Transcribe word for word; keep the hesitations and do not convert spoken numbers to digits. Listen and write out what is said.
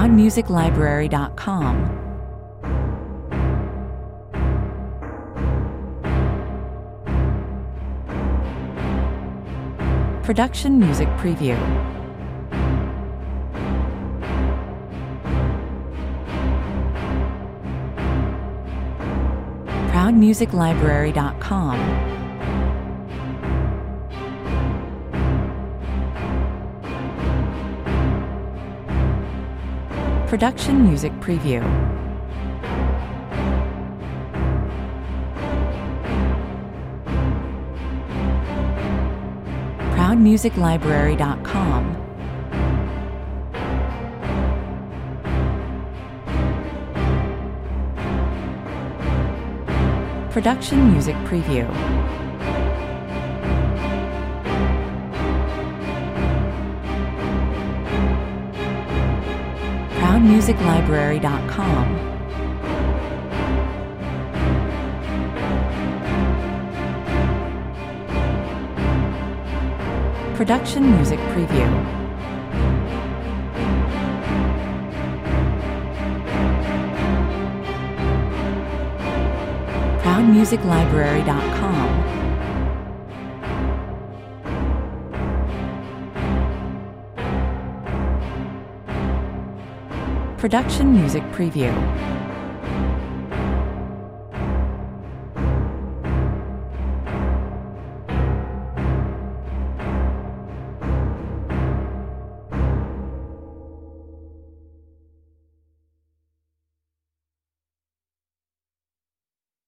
proud music library dot com. Production Music Preview. proud music library dot com. Production Music Preview. proud music library dot com. Production Music Preview. proud music library dot com. Production Music Preview. proud music library dot com. Production Music Preview.